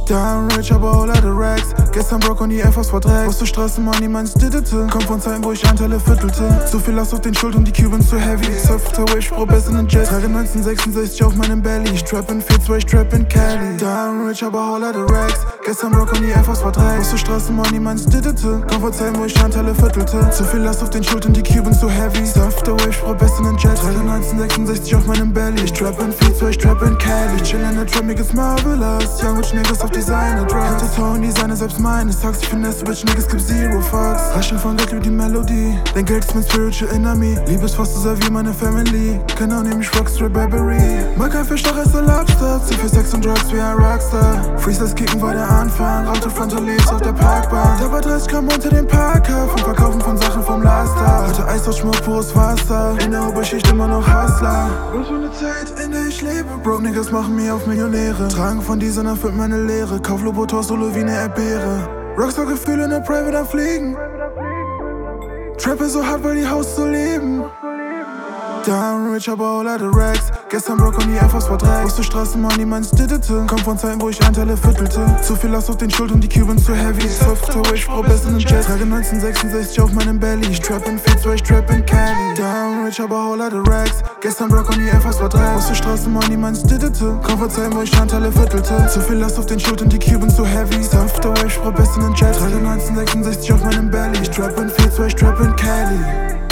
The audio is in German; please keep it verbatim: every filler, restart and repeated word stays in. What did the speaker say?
Down rich, aber all out of racks. Gestern broke und die Air Force verdreckt. Aus der Straßenmoney, meins diddete. Kommt von Zeiten, wo ich Anteile viertelte. Zu viel Last auf den Schultern, die Cubans zu heavy. Software Wave, Spro besser in den Jet. Trage neunzehnhundertsechsundsechzig auf meinem Belly. Ich trap in vier zwei, ich trap in Cali. Down rich, aber all out of racks. Gestern broke und die Air Force verdreckt. Aus der Straßenmoney, meins diddete. Kommt von Zeiten, wo ich Anteile viertelte. Zu viel Last auf den Schultern, die Cubans zu heavy. Software Wave, Spro besser in den Jet. Trage neunzehnhundertsechsundsechzig auf meinem Belly. Ich trap in vier zwei, ich trap in Cali. Ich chill in der Trap, mir geht's marvelous. Young Rich Niggas auf Designer Drugs. Hinterton, Designer, selbst meine Sucks. Ich finesse Bitch, Niggas, gibt zero fucks. Raschen von Geld, die Melodie. Dein Geld ist mein spiritual enemy. Liebe ist fast so sehr wie meine Family. Genau, nehm ich Rockstar Burberry. Mag kein Fisch, doch esse Lobster. Zu viel Sex und Drugs wie ein Rockstar. Freestyles kicken war der Anfang. Auto Fronto leaves auf der Parkbahn. Dabei dreißig Gramm unter dem Parker. Vom Verkaufen von Sachen vom Laster. Heute Eis aus Schmuck, pures Wasser. In der Oberschicht immer noch Hustler. Was für eine Zeit, in der ich lebe. Broke Niggas machen mir auf Millionäre. Tragen von dieser Nacht wird meine Lehre. Kauf Lobotor solo wie ne Erdbeere. Rockstar-Gefühle in der Private am Fliegen. Trappe so hart, weil die Haus so leben. Down rich, aber all out of racks. Gestern broke und die Air Force verdreckt. Aus der Straßenmoney, meins diddete. Kommt von Zeiten, wo ich Anteile viertelte. Zu viel Last auf den Schultern, die Cubans zu heavy. Software Wave, Spro besser in den Jet. Trage neunzehnhundertsechsundsechzig auf meinem Belly. Ich trap in vier zwei, ich trap in Cali. Down rich, aber all out of racks. Gestern broke und die Air Force verdreckt. Aus der Straßenmoney, meins diddete. Kommt von Zeiten, wo ich Anteile viertelte. Zu viel Last auf den Schultern, die Cubans zu heavy. Software Wave, Spro besser in den Jet. Trage neunzehnhundertsechsundsechzig auf meinem Belly. Ich trap in vier zwei, ich trap in Cali.